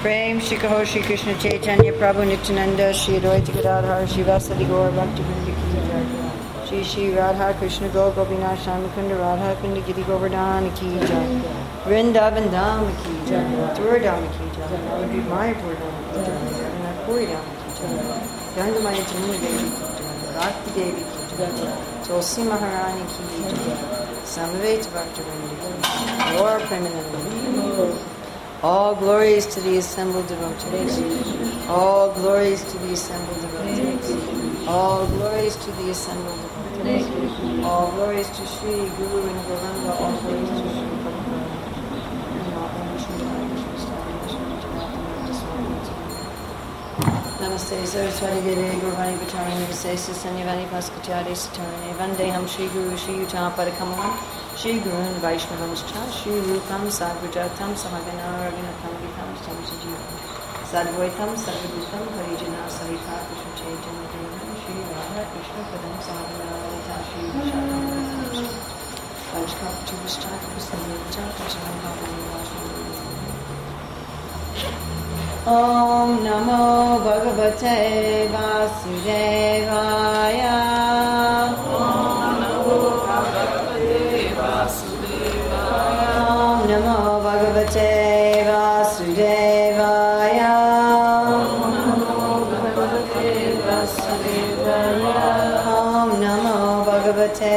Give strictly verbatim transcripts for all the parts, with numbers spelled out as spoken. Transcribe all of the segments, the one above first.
Prem Shri Kaho Shri Krishna Chaitanya Prabhu Nityananda Shri Advaita Gadadhar Shivasadi Gaur Bhakti Vrinda Ki Jai. Shri Shri Radha Krishna Go Gopinath Shamikunda Radha Kunda Giri Govardhan Ki Jai. Vrindavan Dham Ki Jai. Mathura Dham Ki Jai. Navadvip Mayapur Dham Ki Jai. Jagannath Puri Dham Ki Jai. Gandamaya Jamuna Devi Ki Jai. Bhakti Devi Ki Jai. Tulsi Maharani Ki Jai. Samaveta Bhakti Vrinda Ki Jai. Lord Premananda. All glories to the assembled devotees. All glories to the assembled devotees. All glories to the assembled devotees. All glories to Sri Guru and Gauranga. All glories to Sri Prabhupada. Namaste Saraswati Deve Gurvani Bhatari Nivasesa Sanyavani Paskachari Satarane Vandeham Sri Guru Sri Yutam Padakamalam Shri Guru and Vaishnavamscha Shri Rupam Sadhujatam Samagana Raghunatham Vitam Samsajivam Sadvaitam Sadhutam Harijana Sahita Krishna Chaitanya Devam Shri Radha Krishna Padam Sadhana Lita Shri Vishakam Vajkap Chivishchak Visamachak Vajkam Bhavani Vajkam Om Namo Bhagavate Vasudevaya. Om Namo Bhagavate Vasudevaya. Om Namo Bhagavate Vasudevaya. Om Namo Bhagavate Vasudevaya. Om Namo Bhagavate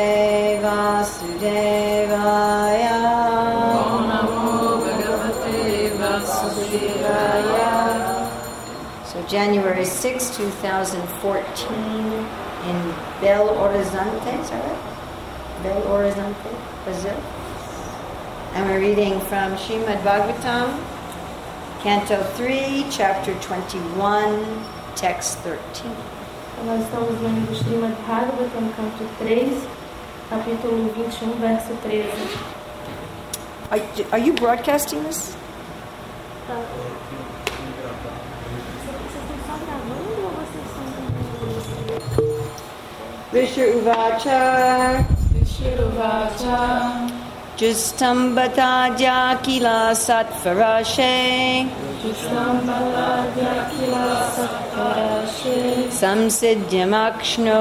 Vasudevaya. Om Namo Bhagavate Vasudevaya. So January sixth, twenty fourteen in Belo Horizonte, is that right? Belo Horizonte, Brazil. And we're reading from Srimad Bhagavatam, Canto three, Chapter twenty-one, Text thirteen. Nós estamos lendo o Srimad Bhagavatam, Canto três, capítulo vinte e um, verso treze. Are, are you broadcasting this? Tá. Vishnu Uvacha Vishnu Uvacha Justam Bhatadya Kila Satvarashe Justam Bhatadya Kila Satvarashe Samsidyam Akshno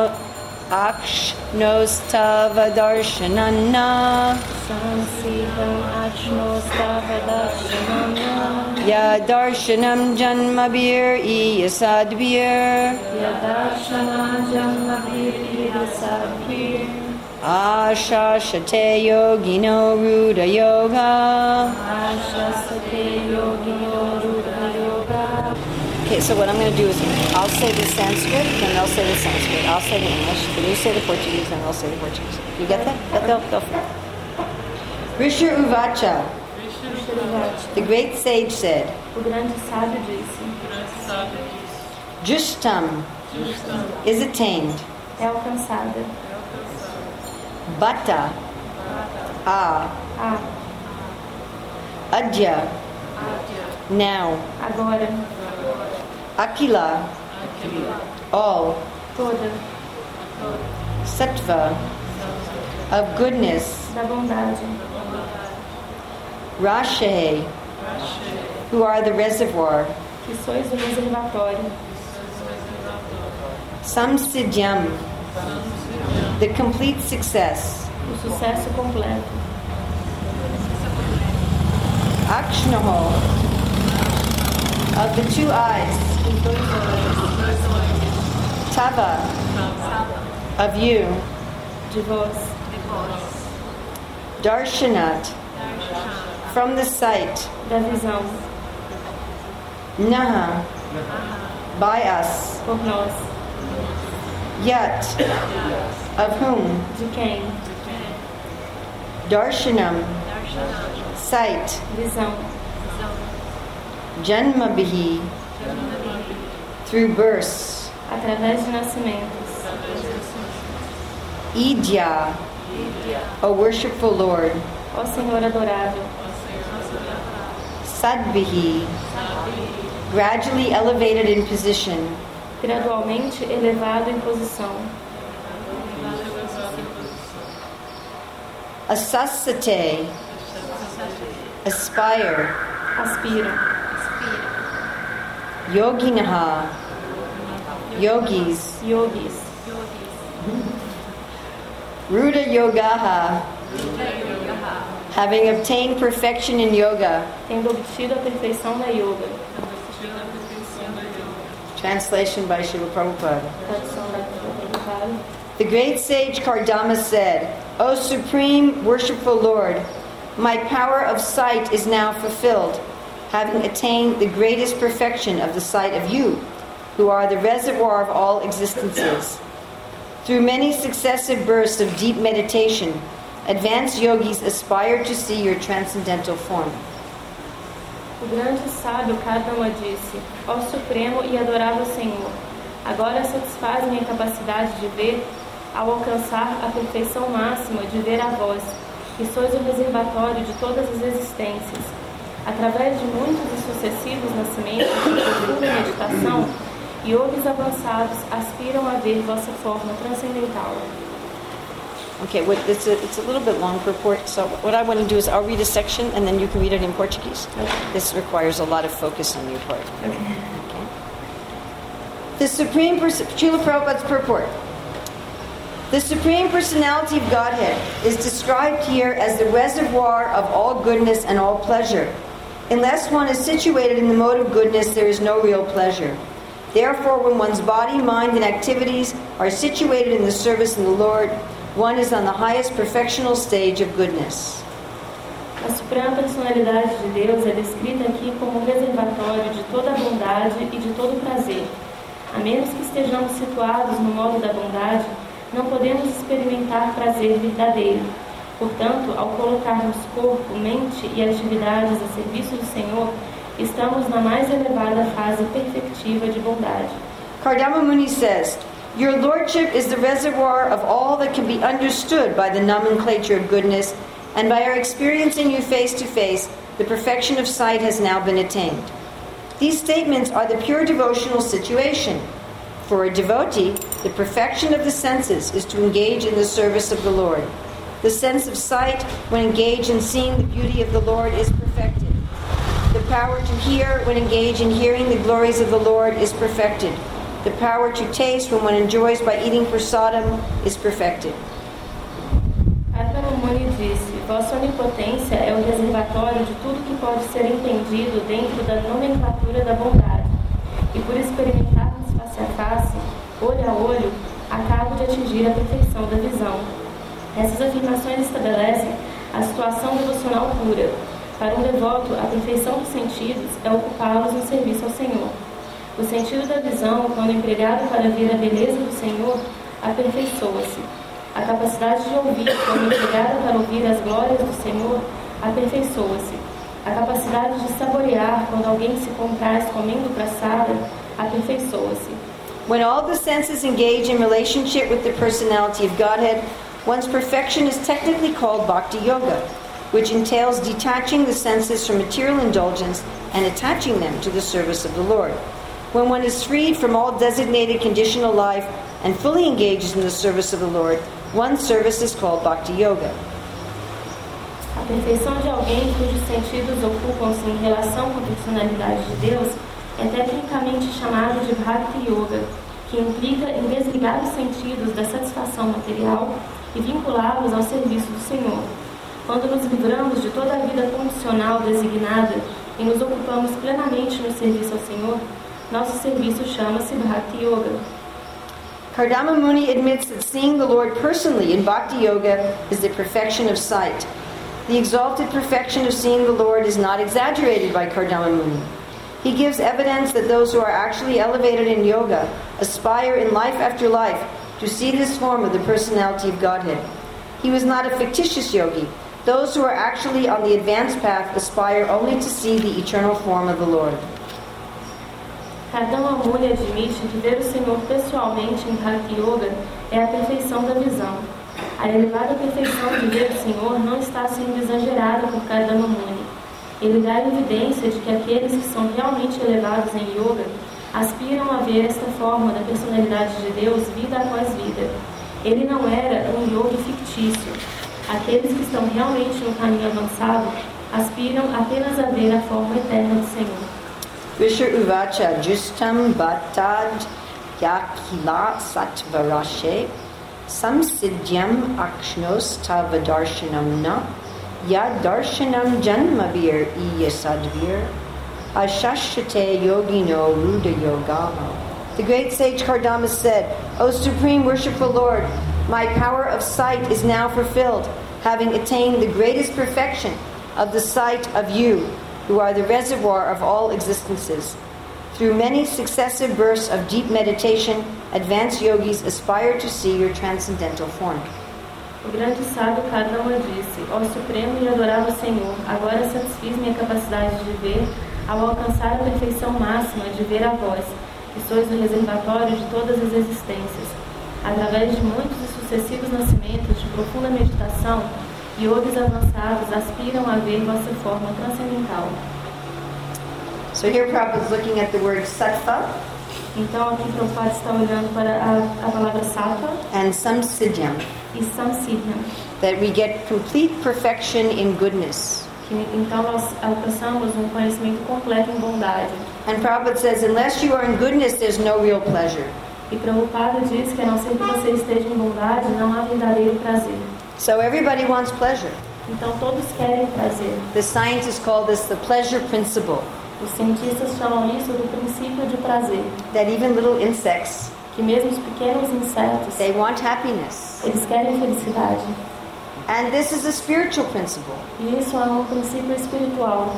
Akshnostava Darshanana Samsiddham Akshnostava Darshanana Ya Darshanam Janmabhir Iyasadbhir Ya Darshanam Janmabhir Iyasadbhir Ashashate Yogino Ruda Yoga. Ashasate Yogino Ruda Yoga. Okay, so what I'm going to do is I'll say the Sanskrit, then they'll say the Sanskrit. I'll say the English, then you say the Portuguese, and they'll say the Portuguese. You get that? That they'll, they'll Risha Uvacha, the great sage said, O grande sábio disse, Jushtam is attained. é alcançada. Bata, ah, Ah, Adya, now, agora, Akila, all, toda, Sattva, of goodness, da bondade. Rashe, who are the reservoir, Que sois o reservatório. Samsidyam, the complete success, O sucesso completo. Akshnaho, of the two eyes, Os dois olhos. Tava, of you, De vós. Darshanat, from the sight, Da visão. Naha, by us, Por nós. Yat, of whom, De quem? Darshanam, sight, Visão. Janmabhi, through births, Através de nascimentos. Idya, O worshipful Lord, Ó Senhor adorado. Sadbihi, gradually elevated in position, Gradualmente elevado em posição. Asasate, aspire, Aspira. Yoginaha, yogis, yogis, Ruda Yogaha, having obtained perfection in yoga. tendo obtido a perfeição na yoga. Translation by Srila Prabhupada. Tradução da Prabhupada. The great sage Kardama said, O supreme worshipful Lord, my power of sight is now fulfilled, having attained the greatest perfection of the sight of you, who are the reservoir of all existences. Through many successive bursts of deep meditation, advanced yogis aspire to see your transcendental form. O grande sábio Kardama disse, ó Supremo e adorável Senhor, agora satisfaz minha capacidade de ver, ao alcançar a perfeição máxima de ver a vós, que sois o reservatório de todas as existências. Através de muitos e sucessivos nascimentos de profunda meditação, yogis avançados aspiram a ver vossa forma transcendental. Okay, what, it's, a, it's a little bit long purport, so what I want to do is I'll read a section and then you can read it in Portuguese. Okay. This requires a lot of focus on your part. Okay. Okay. The Supreme Pers- Srila Prabhupada's purport. The Supreme Personality of Godhead is described here as the reservoir of all goodness and all pleasure. Unless one is situated in the mode of goodness, there is no real pleasure. Therefore, when one's body, mind, and activities are situated in the service of the Lord, one is on the highest perfectional stage of goodness. A Suprema Personalidade de Deus é descrita aqui como um reservatório de toda a bondade e de todo o prazer. A menos que estejamos situados no modo da bondade, não podemos experimentar prazer verdadeiro. Portanto, ao colocarmos corpo, mente e atividades a serviço do Senhor, estamos na mais elevada fase perfectiva de bondade. Kardama Muni says, Your Lordship is the reservoir of all that can be understood by the nomenclature of goodness, and by our experiencing you face to face, the perfection of sight has now been attained. These statements are the pure devotional situation. For a devotee, the perfection of the senses is to engage in the service of the Lord. The sense of sight, when engaged in seeing the beauty of the Lord, is perfected. The power to hear, when engaged in hearing the glories of the Lord, is perfected. The power to taste, when one enjoys by eating prasadam, is perfected. Kardama Muni disse, vossa onipotência é o reservatório de tudo que pode ser entendido dentro da nomenclatura da bondade. E por experimentarmos face a face, olho a olho, acabo de atingir a perfeição da visão. Essas afirmações estabelecem a situação devocional pura. Para um devoto, a perfeição dos sentidos é ocupá-los no serviço ao Senhor. O sentido da visão, quando empregado para ver a beleza do Senhor, aperfeiçoa-se. A capacidade de ouvir, quando empregada para ouvir as glórias do Senhor, aperfeiçoa-se. A capacidade de saborear, quando alguém se compraz comendo praçada, aperfeiçoa-se. When all the senses engage in relationship with the personality of Godhead, one's perfection is technically called Bhakti Yoga, which entails detaching the senses from material indulgence and attaching them to the service of the Lord. When one is freed from all designated conditional life and fully engages in the service of the Lord, one's service is called Bhakti Yoga. A perfeição de alguém cujos sentidos ocupam-se em relação com a personalidade de Deus é tecnicamente chamado de Bhakti Yoga, que implica em desligar os sentidos da satisfação material e vinculá-los ao serviço do Senhor. Quando nos livramos de toda a vida condicional designada e nos ocupamos plenamente no serviço ao Senhor, nosso serviço chama-se Bhakti Yoga. Kardama Muni admits that seeing the Lord personally in Bhakti Yoga is the perfection of sight. The exalted perfection of seeing the Lord is not exaggerated by Kardama Muni. He gives evidence that those who are actually elevated in yoga aspire in life after life to see this form of the personality of Godhead. He was not a fictitious yogi. Those who are actually on the advanced path aspire only to see the eternal form of the Lord. Kardama Muni admite que ver o Senhor pessoalmente em Bhakti Yoga é a perfeição da visão. A elevada perfeição de ver o Senhor não está sendo exagerada por Kardama Muni. Ele dá evidência de que aqueles que são realmente elevados em yoga aspiram a ver esta forma da personalidade de Deus vida após vida. Ele não era um yogi fictício. Aqueles que estão realmente no caminho avançado aspiram apenas a ver a forma eterna do Senhor. Vishnu uvacha justam bhattad yakila satvarashe samsidyam akshnos tavadarshanam na yadarshanam janmavir iyasadvir ashashate yogino ruda yogamo. The great sage Kardama said, O Supreme Worshipful Lord, my power of sight is now fulfilled, having attained the greatest perfection of the sight of you, who are the reservoir of all existences. Through many successive bursts of deep meditation, advanced yogis aspire to see your transcendental form. O grande sábio Kardama disse, ó Supremo e adorável Senhor, agora satisfiz minha capacidade de ver, ao alcançar a perfeição máxima de ver a vós, que sois o reservatório de todas as existências. Através de muitos e sucessivos nascimentos de profunda meditação, yogis avançados aspiram a ver vossa forma transcendental. So here Prabhupada is looking at the word sattva. Então aqui Prabhupada está olhando para a, a palavra sattva and samsidyam, e samsidyam, that we get complete perfection in goodness. que então nós alcançamos um conhecimento completo em bondade. And Prabhupada says, unless you are in goodness, there's no real pleasure. E Prabhupada diz que a não ser que você esteja em bondade, não há verdadeiro prazer. So everybody wants pleasure. Então todos querem prazer. The scientists call this the pleasure principle. Os cientistas chamam isso do princípio de prazer. That even little insects, Que mesmo os pequenos insetos, they want happiness. eles querem felicidade. And this is a spiritual principle. E isso é um princípio espiritual.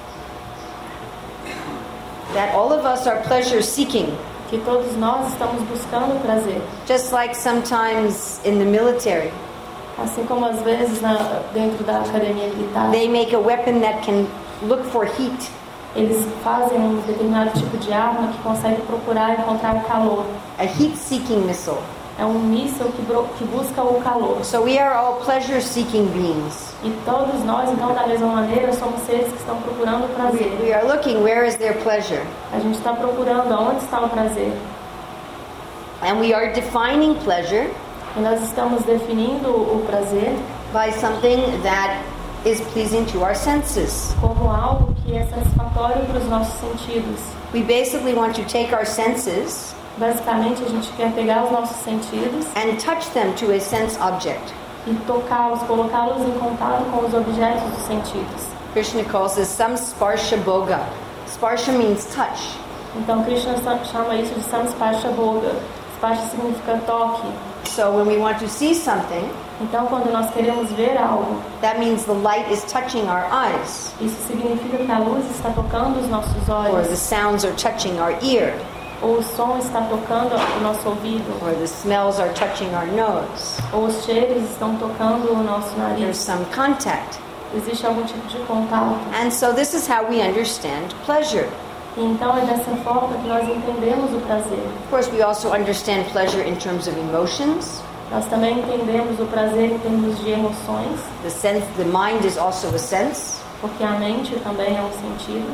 That all of us are pleasure seeking. Que todos nós estamos buscando prazer. Just like sometimes in the military, Assim como às vezes na, dentro da academia militar, they make a weapon that can look for heat. eles fazem um determinado tipo de arma que consegue procurar encontrar calor. A heat-seeking missile. É um míssil que, bro- que busca o calor. So we are all pleasure-seeking beings. E todos nós, então, da mesma maneira, somos seres que estão procurando o We, prazer. we are looking, where is their pleasure? A gente está procurando aonde está o prazer. And we are defining pleasure E nós estamos definindo o prazer by something that is pleasing to our senses. como algo que é satisfatório para os nossos sentidos. We basically want to take our senses Basicamente, a gente quer pegar os nossos sentidos and touch them to a sense object. e tocá-los, colocá-los em contato com os objetos dos sentidos. Krishna calls this samsparsha boga. Sparsha means touch. Então, Krishna chama isso de samsparsha boga. Sparsha significa toque. So when we want to see something, Então, quando nós queremos ver algo, that means the light is touching our eyes, isso significa que a luz está tocando os nossos or the olhos, sounds are touching our ear, ou o som está tocando o nosso ouvido, or the smells are touching our nose. ou os cheiros estão tocando o nosso There's nariz. some contact. Existe algum tipo de contato. And so this is how we understand pleasure. E então é dessa forma que nós entendemos o prazer. Of course, we also understand pleasure in terms of emotions. Nós também entendemos o prazer em termos de emoções, The sense, the mind is also a sense. porque a mente também é um sentido.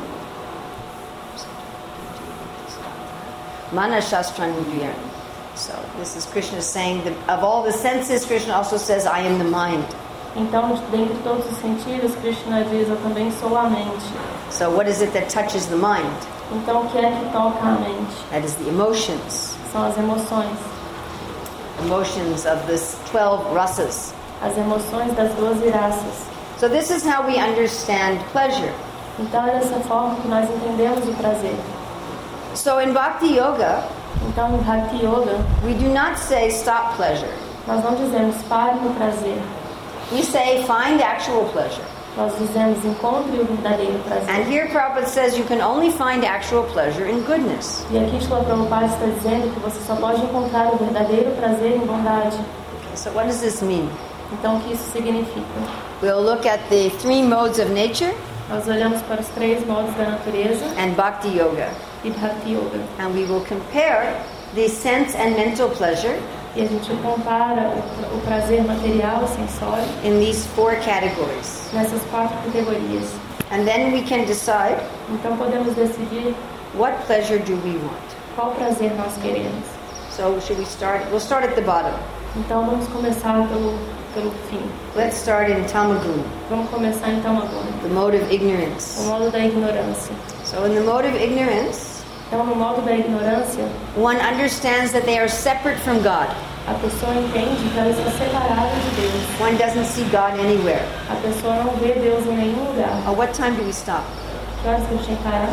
Mana Shastranudriya. So this is Krishna saying that of all the senses, Krishna also says, I am the mind. Então, dentre todos os sentidos, Krishna diz, eu também sou a mente. So what is it that touches the mind? Então, o que é que toca a mente? That is the emotions. São as emoções. Emotions of this twelve rasas. As emoções das doze raças. So this is how we understand pleasure. Então, é dessa forma que nós entendemos o prazer. So in Bhakti Yoga, Então, em Bhakti Yoga, we do not say stop pleasure. nós não dizemos pare no prazer. We say find actual pleasure. Nós dizemos encontre o verdadeiro And prazer. here Prabhupada says you can only find actual pleasure in goodness. E aqui Srila Prabhupada está dizendo que você só pode encontrar o verdadeiro prazer em bondade. Okay, so what does this mean? Então, o que isso significa? We'll look at the three modes of nature Nós olhamos para os três modos da natureza and Bhakti Yoga. e Bhakti Yoga. And we will compare the sense and mental pleasure E a gente compara o, o prazer material e sensório in these four categories. nessas quatro categorias. And then we can decide Então, podemos decidir what pleasure do we want. qual prazer nós queremos. So should we start? We'll start at the bottom. Então, vamos começar pelo, pelo fim. Let's start in Tamaguna, Vamos começar então agora. the mode of O ignorance. modo da ignorância. So in the mode of ignorance, Então, no modo da ignorância, one understands that they are separate from God. a pessoa entende que ela está separada de Deus. One doesn't see God anywhere. A pessoa não vê Deus em nenhum lugar. Oh, what time do we stop? Que horas que eu tinha que parar?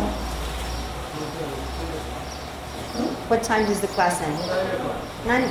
What time does the class end? Nine.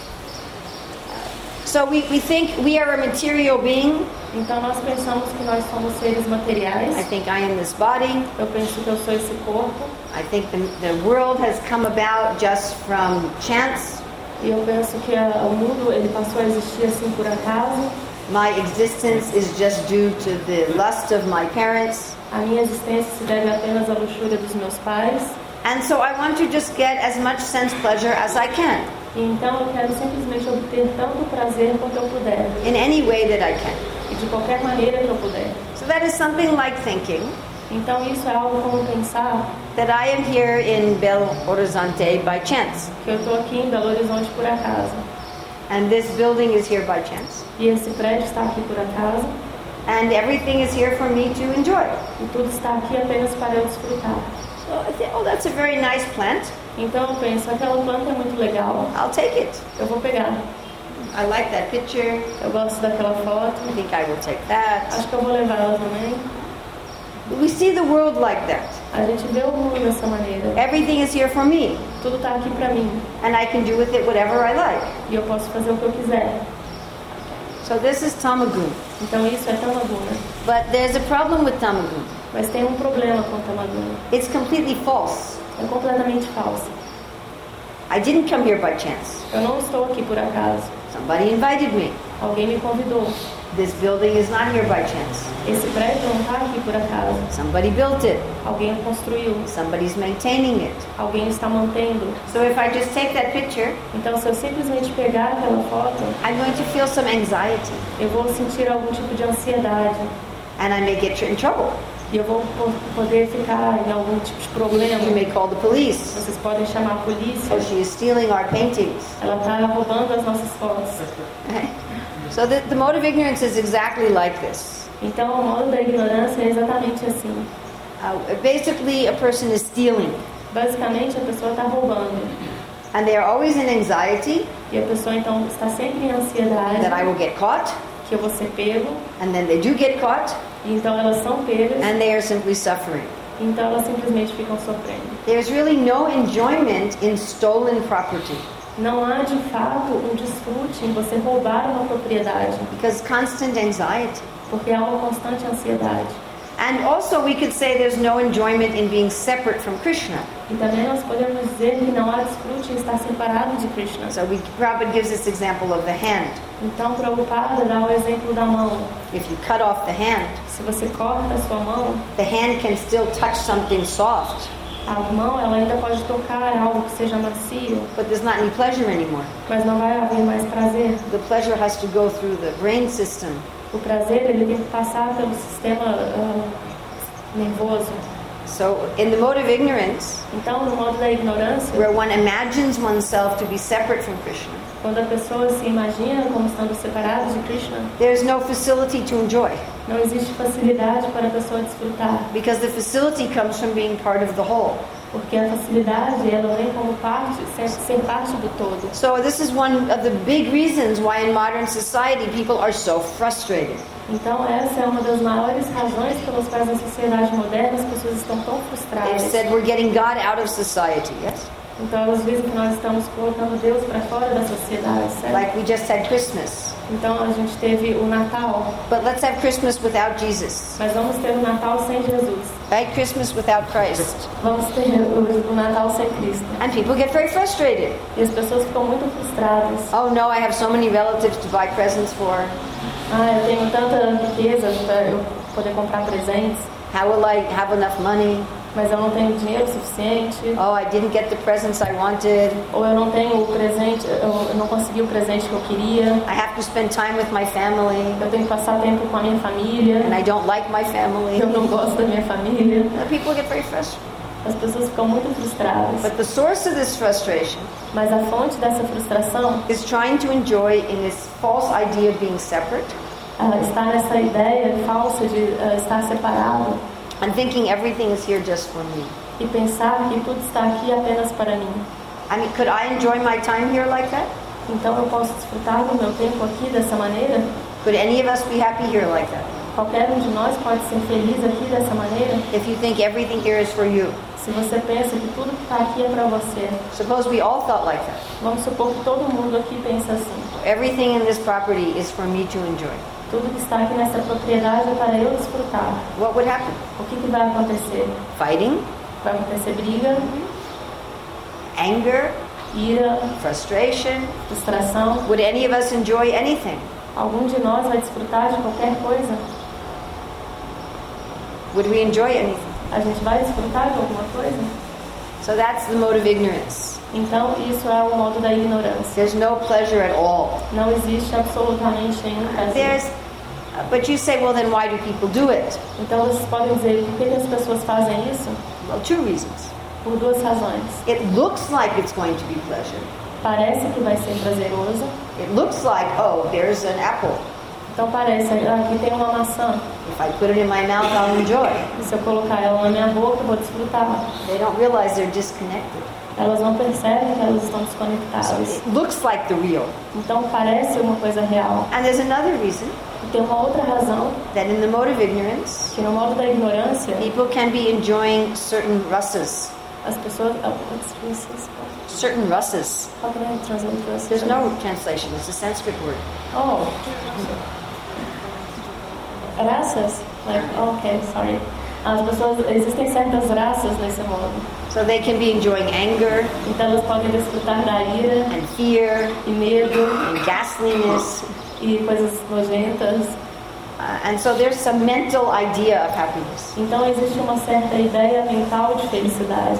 So we, we think we are a material being. Então, nós pensamos que nós somos seres materiais. I think I am this body. Eu penso que eu sou esse corpo. I think the, the world has come about just from chance. E eu penso que a, o mundo ele passou a existir assim por acaso. My existence is just due to the lust of my parents. A minha existência se deve apenas à luxúria dos meus pais. And so I want to just get as much sense pleasure as I can. E então eu quero simplesmente obter tanto prazer quanto eu puder. In any way that I can. E de qualquer maneira que eu puder. So that is something like thinking Então isso é algo como pensar that I am here in Belo Horizonte by chance. que eu estou aqui em Belo Horizonte por acaso. And this building is here by chance. E esse prédio está aqui por acaso. And everything is here for me to enjoy. E tudo está aqui apenas para eu desfrutar. So I think, oh, that's a very nice plant. Então eu penso, aquela planta é muito legal. I'll take it. Eu vou pegar. I like that picture. Eu gosto daquela foto. I think I will take that. Acho que eu vou levar ela também. We see the world like that. A gente vê o mundo dessa maneira. Everything is here for me. Tudo está aqui para mim. And I can do with it whatever I like. E eu posso fazer o que eu quiser. So this is Tamagun. Então isso é Tamaguna. But there's a problem with Tamagun. Mas tem um problema com Tamaguna. It's completely false. É completamente falso. I didn't come here by chance. Eu não estou aqui por acaso. Somebody invited me. Alguém me convidou. This building is not here by chance. Esse prédio não está aqui por acaso. Somebody built it. Alguém o construiu. Somebody's maintaining it. Alguém está mantendo. So if I just take that picture, Então, se eu simplesmente pegar aquela foto, I'm going to feel some anxiety. eu vou sentir algum tipo de ansiedade. And I may get in trouble. E eu vou po- poder ficar em algum tipo de problema. You may call the police. Vocês podem chamar a polícia. Oh, she is stealing our paintings. Ela está roubando as nossas fotos. Okay. So the, the mode of ignorance is exactly like this. Então, o modo da ignorância é exatamente assim. Uh, basically, a person is stealing. Basicamente, a pessoa está roubando. And they are always in anxiety E a pessoa, então, está sempre em ansiedade. that I will get caught. Que eu vou ser pego. And then they do get caught. E então, elas são pegas. And they are simply suffering. Então, elas simplesmente ficam sofrendo. There's really no enjoyment in stolen property. Não há, de fato, um desfrute em você roubar uma propriedade. Because constant anxiety. Porque há uma constante ansiedade. And also we could say there's no enjoyment in being separate from Krishna. E também nós podemos dizer que não há desfrute em estar separado de Krishna. So we, Prabhupada gives this example of the hand. Então, Prabhupada dá o exemplo da mão. If you cut off the hand, Se você corta a sua mão, the hand can still touch something soft, a mão ela ainda pode tocar algo que seja macio, but there's not any pleasure anymore. mas não vai haver mais prazer. The pleasure has to go through the brain system. O prazer ele tem que passar pelo sistema uh, nervoso. So in the mode of ignorance, Então, no modo da ignorância, where one imagines oneself to be separate from Krishna, quando a pessoa se imagina como estando separada de Krishna, there's no facility to enjoy, não existe facilidade para a pessoa desfrutar, because the facility comes from being part of the whole. porque a facilidade ela vem como parte, ser, ser parte do todo. So this is one of the big reasons why in modern society people are so frustrated. Então, essa é uma das maiores razões pelas quais na sociedade moderna as pessoas estão tão They've frustradas. said we're getting God out of society, yes? Então, elas dizem que nós estamos colocando Deus para fora da sociedade, certo? Like we just had Christmas. Então, a gente teve o Natal, But let's have Christmas without Jesus. mas vamos ter o Natal sem Jesus. Right? Christmas without Christ. Vamos ter o, o Natal sem Cristo. And people get very frustrated. E as pessoas ficam muito frustradas. Oh no, I have so many relatives to buy presents for. Ah, eu tenho tanta riqueza para eu poder comprar presentes, How will I have enough money? mas eu não tenho dinheiro suficiente. Oh, I didn't get the presents I wanted. Ou eu não tenho o presente, eu eu não consegui o presente que eu queria. I have to spend time with my family. Eu tenho que passar tempo com a minha família. And I don't like my family. Eu não gosto da minha família. And people get very frustrated. As pessoas ficam muito frustradas. But the source of this frustration Mas a fonte dessa frustração is trying to enjoy in this false idea of being separate. ah, está nessa ideia falsa de ah, estar separado. and thinking everything is here just for me. e pensar que tudo está aqui apenas para mim. I mean, could I enjoy my time here like that? Então eu posso desfrutar do meu tempo aqui dessa maneira? Could any of us be happy here like that? Qualquer um de nós pode ser feliz aqui dessa maneira? If you think everything here is for you. Se você pensa que tudo que está aqui é para você. Suppose we all felt like that. Vamos supor que todo mundo aqui pensa assim. Everything in this property is for me to enjoy. Tudo que está aqui nessa propriedade é para eu desfrutar. What would happen? O que, que vai acontecer? Fighting? Vai acontecer briga, Anger? ira, Frustration? frustração. Would any of us enjoy anything? Algum de nós vai desfrutar de qualquer coisa? Would we enjoy anything? A gente vai desfrutar de alguma coisa? So that's the mode of ignorance. Então isso é o modo da ignorância. There's no pleasure at all. Não existe absolutamente nenhum prazer. There's, uh, but you say, well, then why do people do it? Então vocês podem dizer por que que as pessoas fazem isso? Well, two reasons. Por duas razões. It looks like it's going to be pleasure. Parece que vai ser prazeroso. It looks like, oh, there's an apple. Então parece, ah, aqui tem uma maçã. If I put it in my mouth, I'll enjoy. E se eu colocar ela na minha boca, eu vou desfrutar. They don't realize they're disconnected. Elas não percebem que elas estão So desconectadas. it looks like the real. Então parece uma coisa real. And there's another reason E tem uma outra razão, that in the mode of ignorance, que no modo da ignorância, people can be enjoying certain rasas. as pessoas... Oh, what's this? Certain rasas. How can I translate this? There's no translation. It's a Sanskrit word. Oh. Raças? Like, okay, sorry. As pessoas, existem certas raças nesse modo. So they can be enjoying anger Então elas podem desfrutar da ira and fear e medo and ghastliness. e coisas nojentas. Uh, and so there's some mental idea of happiness. Então existe uma certa ideia mental de felicidade.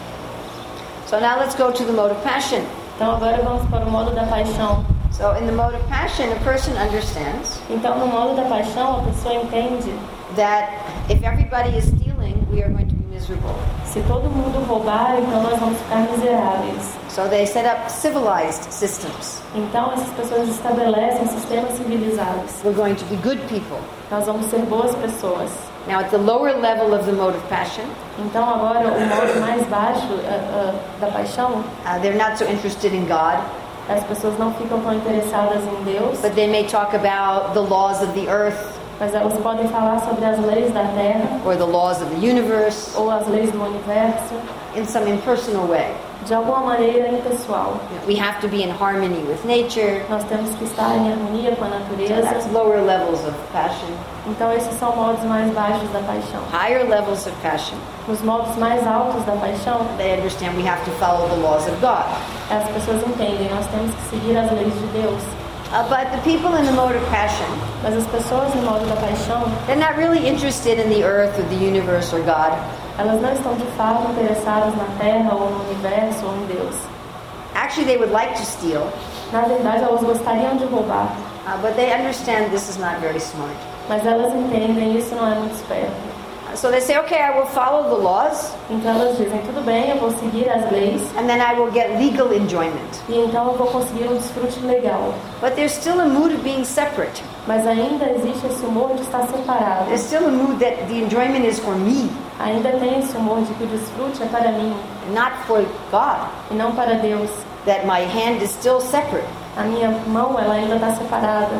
So now let's go to the mode of passion. Então agora vamos para o modo da paixão. So in the mode of passion, a person understands Então no modo da paixão a pessoa entende that if everybody is stealing, we are going to be miserable. se todo mundo roubar, então nós vamos ficar miseráveis. So they set up civilized systems. Então essas pessoas estabelecem sistemas civilizados. We're going to be good people. Nós vamos ser boas pessoas. Now at the lower level of the mode of passion, Então agora o modo mais baixo uh, uh, da paixão, uh, they're not so interested in God, as pessoas não ficam tão interessadas em Deus, but they may talk about the laws of the earth mas elas podem falar sobre as leis da Terra or the laws of the universe ou as leis do universo in some impersonal way. de alguma maneira impessoal. We have to be in harmony with nature. Nós temos que estar em harmonia com a So natureza. that's lower levels of passion. Então esses são modos mais baixos da paixão. Higher levels of passion, Os modos mais altos da paixão, they understand we have to follow the laws of God. as pessoas entendem, nós temos que seguir as leis de Deus. Uh, but the people in the mode of passion, Mas as pessoas no modo da paixão, they're not really interested in the earth or the universe or God. elas não estão de fato interessadas na Terra ou no universo ou em Deus. Actually, they would like to steal, Na verdade, elas gostariam de roubar, uh, but they understand this is not very smart. mas elas entendem isso não é muito esperto. Uh, so they say, okay, I will follow the laws, Então elas dizem, tudo bem, eu vou seguir as leis and then I will get legal enjoyment. e então eu vou conseguir um desfrute legal. But there's still a mood of being separate. Mas ainda existe esse humor de estar separado. There's still a mood that the enjoyment is for me, Ainda tem esse humor de que o desfrute é para mim not for God. e não para Deus. That my hand is still separate. A minha mão ela ainda está separada.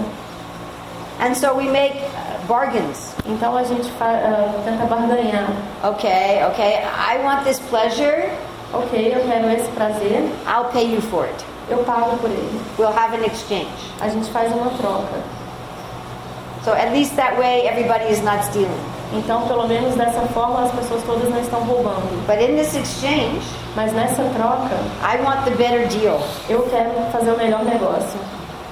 And so we make uh, bargains. Então a gente fa- uh, tenta barganhar. Okay, okay, I want this pleasure, Ok, eu quero esse prazer, I'll pay you for it. eu pago por ele. We'll have an exchange. A gente faz uma troca. So at least that way everybody is not stealing. Então, pelo menos dessa forma, as pessoas todas não estão roubando. But in this exchange, Mas nessa troca, I want the better deal. eu quero fazer o melhor negócio.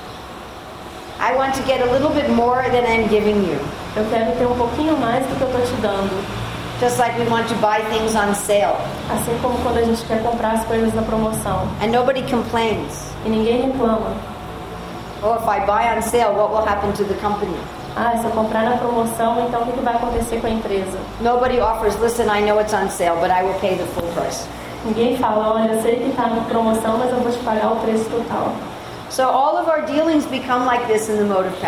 I want to get a little bit more than I'm giving you. Eu quero ter um pouquinho mais do que eu estou te dando. Just like we want to buy things on sale. Assim como quando a gente quer comprar as coisas na promoção. And nobody complains. E ninguém reclama. Oh, if I buy on sale, what will happen to the company? Ah, se eu comprar na promoção, então o que que vai acontecer com a empresa? Nobody offers, listen, I know it's on sale, but I will pay the full price. Ninguém fala, olha, eu sei que está na promoção, mas eu vou te pagar o preço total. So all of our dealings become like this in the mode of passion.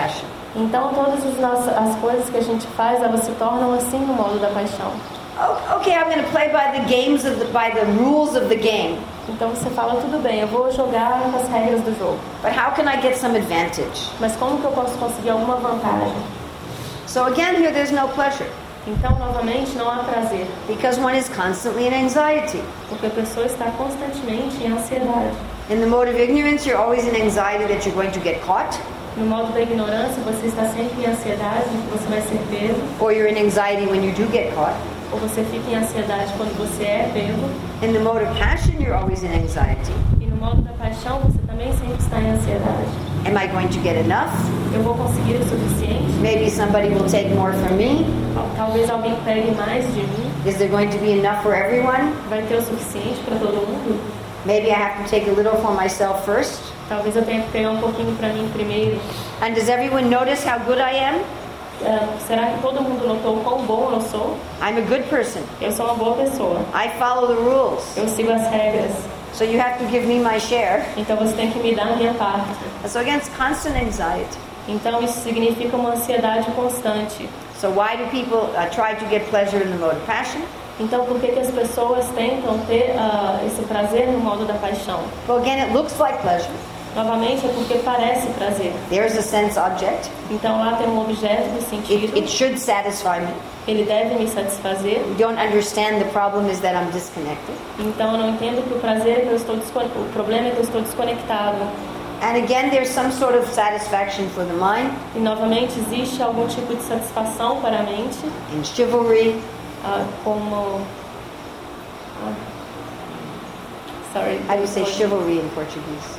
Então todas as, nossas, as coisas que a gente faz, elas se tornam assim no modo da paixão. Oh, okay, I'm going to play by the games of the, by the rules of the game. Então você fala, tudo bem, eu vou jogar com as regras do jogo. But how can I get some advantage? Mas como que eu posso conseguir alguma vantagem? So again, here there's no pleasure. Então, novamente, não há prazer. Because one is constantly in anxiety. Porque a pessoa está constantemente em ansiedade. In the mode of ignorance, you're always in anxiety that you're going to get caught. No modo da ignorância, você está sempre em ansiedade de que você vai ser pego. Or you're in anxiety when you do get caught. Ou você fica em ansiedade quando você é pego. In the mode of passion, you're always in anxiety. E no modo da paixão, você também sempre está em ansiedade. Am I going to get enough? Eu vou conseguir o suficiente? Maybe somebody will take more from me. Talvez alguém pegue mais de mim. Is there going to be enough for everyone? Vai ter o suficiente para todo mundo? Maybe I have to take a little for myself first. Talvez eu tenha que pegar um pouquinho para mim primeiro. And does everyone notice how good I am? Uh, será que todo mundo notou quão bom eu sou? I'm a good person. Eu sou uma boa pessoa. I follow the rules. Eu sigo as regras. So you have to give me my share. Então você tem que me dar a minha parte. So again, it's constant anxiety. Então isso significa uma ansiedade constante. So why do people uh, try to get pleasure in the mode of passion? Então por que que as pessoas tentam ter uh, esse prazer no modo da paixão? Well, again, it looks like pleasure. Novamente é porque parece prazer. There's a sense object. Então lá tem um objeto do sentido. It, it should satisfy me. Ele deve me satisfazer. You don't understand the problem is that I'm disconnected. Então eu não entendo que o prazer é que eu estou desconectado. O problema é que eu estou desconectado. And again, there's some sort of satisfaction for the mind. E novamente existe algum tipo de satisfação para a mente. In chivalry. Uh, como uh, sorry. How do you say chivalry in Portuguese?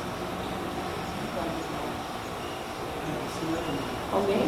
Alguém?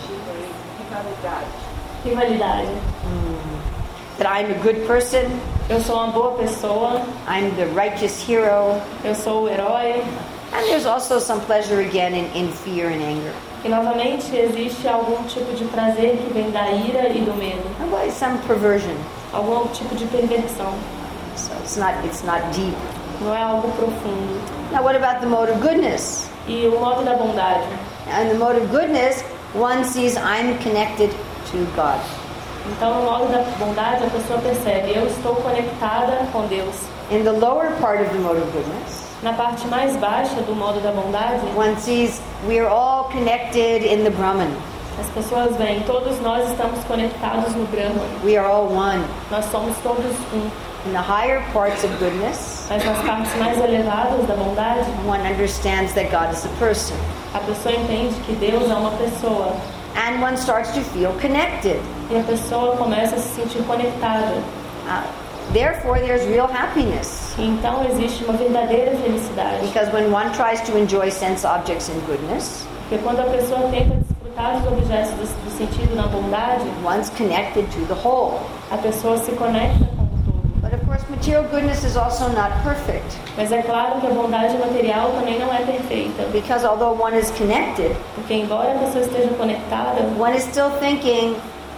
Rivalidade. Rivalidade. Mm. That I'm a good person. Eu sou uma boa pessoa. I'm the righteous hero. Eu sou o herói. And there's also some pleasure again in, in fear and anger. E novamente existe algum tipo de prazer que vem da ira e do medo. And well, some perversion. Algum tipo de perversão. So it's not it's not deep. Não é algo profundo. Now what about the mode of goodness? E o modo da bondade? In the mode of goodness, one sees I'm connected to God. Então, no modo da bondade, a pessoa percebe, eu estou conectada com Deus. In the lower part of the mode of goodness, na parte mais baixa do modo da bondade, one sees we are all connected in the Brahman. As pessoas veem, todos nós estamos conectados no Brahman. We are all one. Nós somos todos um. In the higher parts of goodness, mas nas partes mais elevadas da bondade, one understands that God is a person. A pessoa entende que Deus é uma pessoa. And one starts to feel connected. E a pessoa começa a se sentir conectada. Uh, therefore, there's real happiness. E então existe uma verdadeira felicidade. Because when one tries to enjoy sense objects in goodness, porque quando a pessoa tenta desfrutar dos objetos do, do sentido na bondade, one's connected to the whole. A pessoa se conecta com o todo. But of course, material goodness is also not perfect. Mas é claro que a bondade material também não é perfeita. Because although one is connected, porque embora a pessoa esteja conectada, one is still thinking,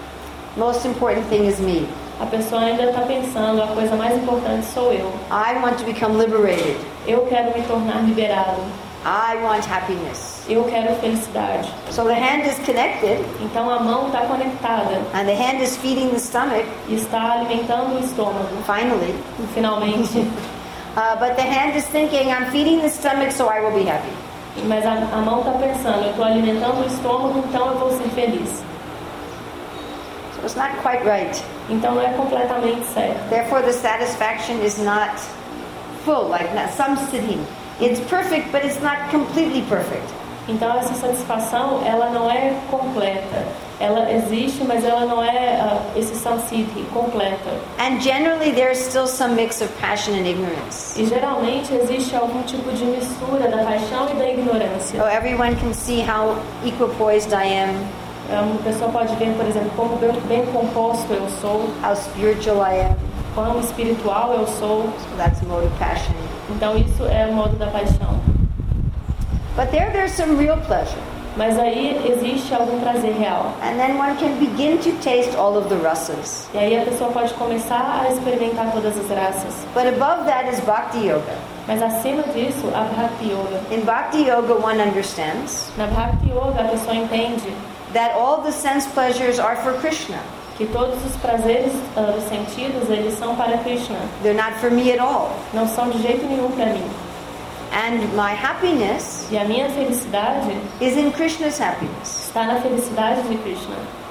most important thing is me. A pessoa ainda está pensando, a coisa mais importante sou eu. I want to become liberated. Eu quero me tornar liberado. I want happiness. Eu quero felicidade. So the hand is connected. Então a mão está conectada. And the hand is feeding the stomach. E está alimentando o estômago. Finally. Finalmente. uh, but the hand is thinking, I'm feeding the stomach, so I will be happy. Mas a, a mão está pensando, eu estou alimentando o estômago, então eu vou ser feliz. So it's not quite right. Então não é completamente certo. Therefore, the satisfaction is not full, like not some sitting. It's perfect, but it's not completely perfect. Então essa satisfação, ela não é completa. Ela existe, mas ela não é uh, esse samsiddhi completa. And generally there's still some mix of passion and ignorance. E geralmente existe algum tipo de mistura da paixão e da ignorância. So everyone can see how equipoised I am. Uma pessoa pode ver, por exemplo, como bem, bem composto eu sou. How spiritual I am. Quão espiritual eu sou. So that's mode of passion. Então isso é o modo da paixão. But there there's some real pleasure. Mas aí existe algum prazer real. And then one can begin to taste all of the rasas. E aí a pessoa pode começar a experimentar todas as raças. But above that is Bhakti Yoga. Mas acima disso, a Bhakti Yoga. In Bhakti Yoga one understands Na Bhakti Yoga a pessoa entende that all the sense pleasures are for Krishna. que todos os prazeres uh, dos sentidos, eles são para Krishna. They're not for me at all. Não são de jeito nenhum para mim. And my happiness E a minha felicidade is in Krishna's happiness. está na felicidade de Krishna.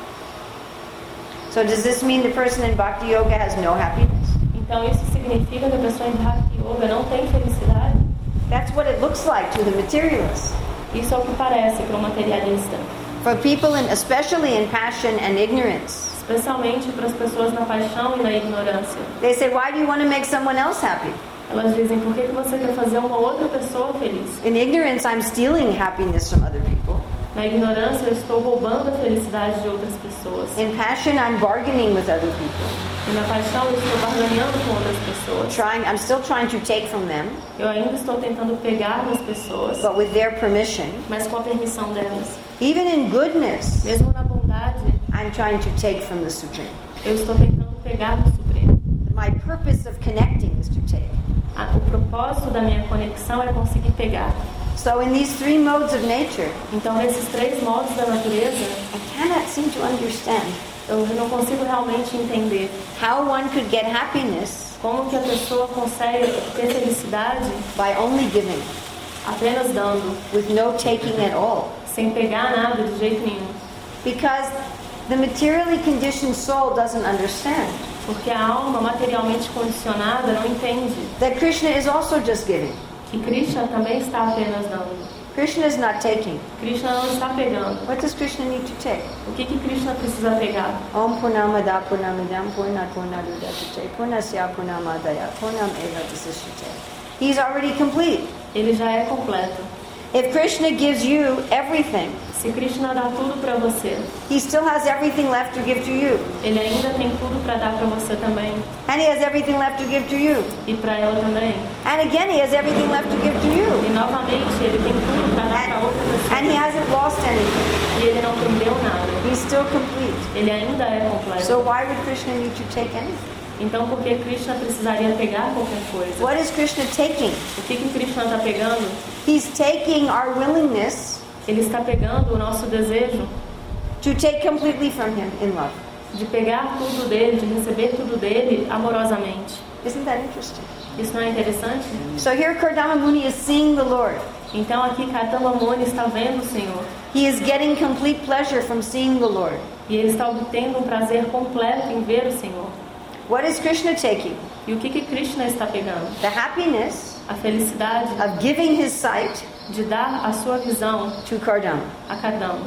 So does this mean the person in Bhakti Yoga has no happiness? Então isso significa que a pessoa em Bhakti Yoga não tem felicidade? That's what it looks like to the materialist. Isso é o que parece para um materialista. For people, in, especially in passion and ignorance, Especialmente para as pessoas na paixão e na ignorância. they say, why do you want to make someone else happy? Elas dizem, por que que você quer fazer uma outra pessoa feliz? In ignorance, I'm stealing happiness from other people. Na ignorância, eu estou roubando a felicidade de outras pessoas. In passion, I'm bargaining with other people. E na paixão, eu estou barganhando com outras pessoas. Trying, I'm still trying to take from them, Eu ainda estou tentando pegar das pessoas, but with their permission. mas com a permissão delas. Even in goodness, Mesmo na bondade, I'm trying to take from the Supreme. eu estou tentando pegar do Supremo. My purpose of connecting is to take. A- O propósito da minha conexão é conseguir pegar. So in these three modes of nature, Então, nesses três modos da natureza, I cannot seem to understand eu não consigo realmente entender how one could get happiness como que a pessoa consegue ter felicidade by only giving, apenas dando, with no taking at all. sem pegar nada de jeito nenhum. Because the materially conditioned soul doesn't understand Porque a alma materialmente condicionada não entende that Krishna is also just giving. que Krishna também está apenas dando. Krishna is not taking. Krishna não está pegando. What does Krishna need to take? O que que Krishna precisa pegar? Om Purnamada Purnamidam Purnat Purnadudachite Purnasya Purnamadaya Purnam Eva Dasishite. He's already complete. Ele já é completo. If Krishna gives you everything, Se Krishna dá tudo para você, he still has everything left to give to you. ele ainda tem tudo para dar para você também. And he has everything left to give to you. E para ela também. And again, he has everything left to give to E you. novamente, ele tem tudo para dar para outra pessoa. And he hasn't lost anything. E ele não perdeu nada. He's still complete. Ele ainda é completo. So why would Krishna need to take anything? Então, por que Krishna precisaria pegar qualquer coisa? What is Krishna taking? O que que Krishna está pegando? He's taking our willingness Ele está pegando o nosso desejo to take completely from him in love. de pegar tudo dele, de receber tudo dele amorosamente. Isn't that interesting? Isso não é interessante? So here Kardama Muni is seeing the Lord. Então aqui Kartama Muni está vendo o Senhor. He is getting complete pleasure from seeing the Lord. E ele está obtendo um prazer completo em ver o Senhor. What is Krishna taking? E o que que Krishna está pegando? The happiness A felicidade of giving his sight de dar a sua visão to Kardama. a Kardama.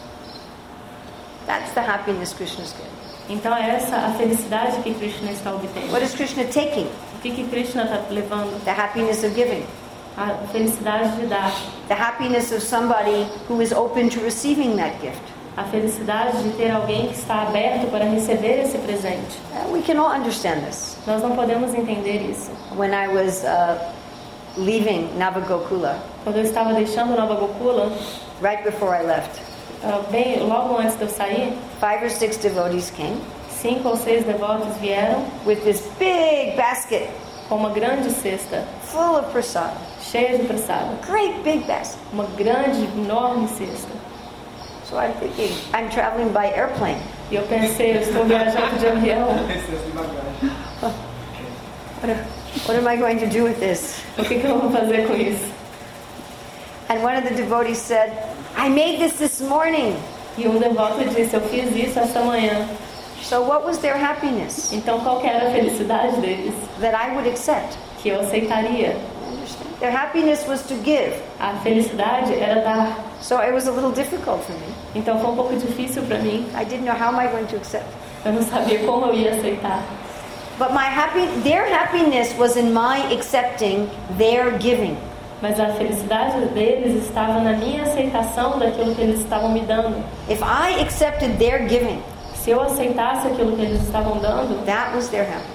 That's the happiness Krishna's getting. Então é essa a felicidade que Krishna está obtendo. What is Krishna taking? O que que Krishna está levando? The happiness of giving. A felicidade de dar. The happiness of somebody who is open to receiving that gift. A felicidade de ter alguém que está aberto para receber esse presente. Uh, we can all understand this. Nós não podemos entender isso. When I was uh, leaving Navagokula, Quando eu estava deixando Nova Gokula, right before I left, uh, bem logo antes de eu sair, five or six devotees came cinco ou seis devotos vieram with this big basket com uma grande cesta full of prasad. cheia de prasada. Great big basket. Uma grande, enorme cesta. So I'm thinking, I'm traveling by airplane. E eu pensei, eu estou viajando de avião. What, am- what am I going to do with this? O que que eu vou fazer com isso? And one of the devotees said, I made this this morning. E um devoto disse, eu fiz isso esta manhã. So what was their happiness? Então qual que era a felicidade deles? That I would accept. Que eu aceitaria. Understand? Their happiness was to give. A felicidade era dar. So it was a little difficult for me. Então foi um pouco difícil para mim. I didn't know how am I going to accept. Eu não sabia como eu ia aceitar. But my happy, their happiness was in my accepting their giving. Mas a felicidade deles estava na minha aceitação daquilo que eles estavam me dando. If I accepted their giving, Se eu aceitasse aquilo que eles estavam dando, that was their happiness.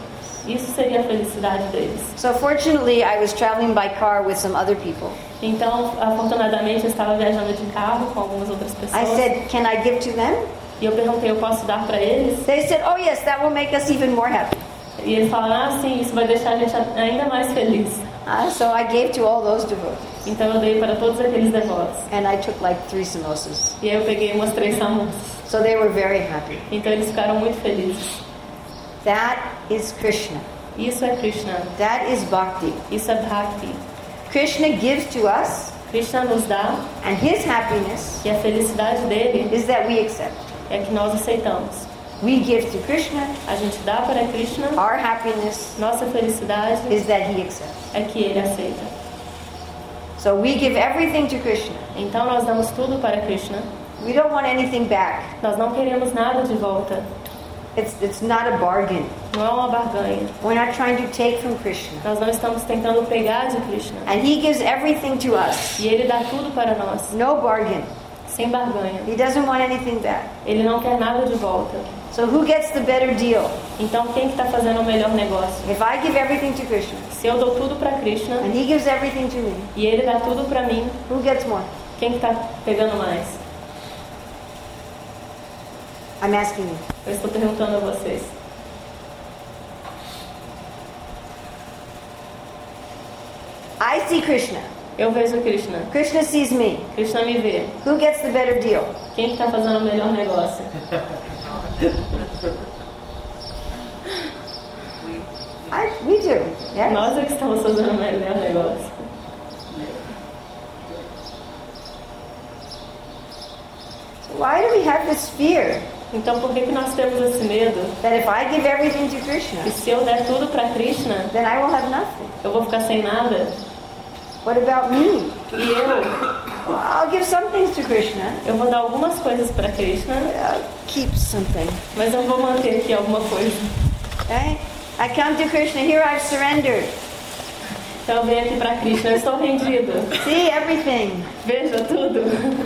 Isso seria a felicidade deles. So fortunately, I was traveling by car with some other people. Então, afortunadamente, eu estava viajando de carro com algumas outras pessoas. I said, "Can I give to them?" E eu perguntei, eu posso dar para eles? They said, "Oh yes, that will make us even more happy." E eles falaram, ah, sim, isso vai deixar a gente ainda mais feliz. Uh, so I gave to all those devotees. Então eu dei para todos aqueles devotos. And I took like three samosas. E aí eu peguei umas três samosas. So they were very happy. Então eles ficaram muito felizes. That is Krishna. Isso é Krishna. That is bhakti. Isso é bhakti. Krishna gives to us, Krishna nos dá, and his happiness e a felicidade dele is that we accept. é que nós aceitamos. We give to Krishna, A gente dá para Krishna, our happiness nossa felicidade is that he accepts. é que ele aceita. So we give everything to Krishna. Então nós damos tudo para Krishna. We don't want anything back. Nós não queremos nada de volta. It's, it's not a bargain. Não é uma barganha. We're not trying to take from Krishna. Nós não estamos tentando pegar de Krishna. And he gives everything to us. E ele dá tudo para nós, No bargain. sem barganha. He doesn't want anything back. Ele não quer nada de volta. So who gets the better deal? Então quem que está fazendo o melhor negócio? If I give everything to Krishna Se eu dou tudo para Krishna and he gives everything to me, e ele dá tudo para mim, who gets more? quem que está pegando mais? I'm asking you. Eu estou perguntando a vocês. I see Krishna. Eu vejo Krishna. Krishna sees me. Krishna me vê. Who gets the better deal? Quem que está fazendo o melhor negócio? I, we do. Yes. Nós é que estamos fazendo o melhor negócio. So why do we have this fear Então por que que nós temos esse medo? that if I give everything to Krishna, E se eu der tudo para Krishna, then I will have nothing? eu vou ficar sem nada? What about me? E eu? Well, I'll give some things to Krishna. Eu vou dar algumas coisas para Krishna, I'll keep something. mas eu vou manter aqui alguma coisa. Okay? I come to Krishna. Here I've surrendered. Então eu venho aqui para Krishna, eu estou rendido. See everything. Veja tudo.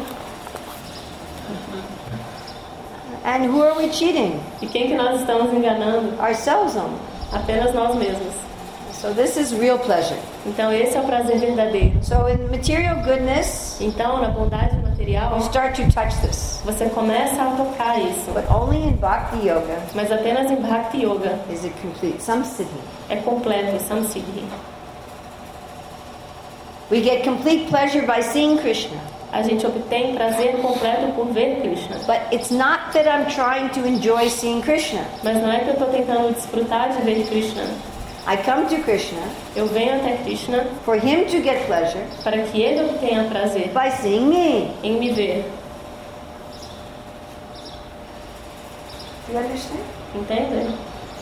And who are we cheating? E quem que nós estamos enganando? Ourselves only. Apenas nós mesmos. So this is real pleasure. Então esse é o prazer verdadeiro. So in material goodness, Então na bondade material, you start to touch this. você começa a tocar isso. But only in Bhakti Yoga Mas apenas em Bhakti Yoga is it complete. Samsiddhi. é completo, Samsiddhi. We get complete pleasure by seeing Krishna. A gente obtém prazer completo por ver Krishna. But it's not that I'm trying to enjoy seeing Krishna. Mas não é que eu estou tentando desfrutar de ver Krishna. I come to Krishna Eu venho até Krishna for him to get pleasure para que ele obtenha prazer by seeing me. em me ver. You understand? Entende?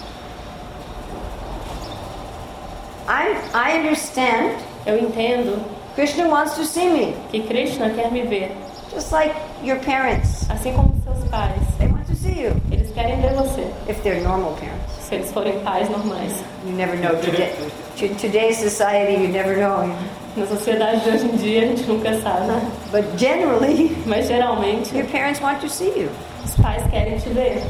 I I understand Eu entendo Krishna wants to see me. que Krishna quer me ver. Just like your parents. Assim como seus pais. They want to see you. Eles querem ver você. If they're normal parents. Se eles forem pais normais. You never know. Today, to today's society, you never know. Na sociedade de hoje em dia a gente nunca sabe. But generally, Mas geralmente your parents want to see you. os pais querem te ver.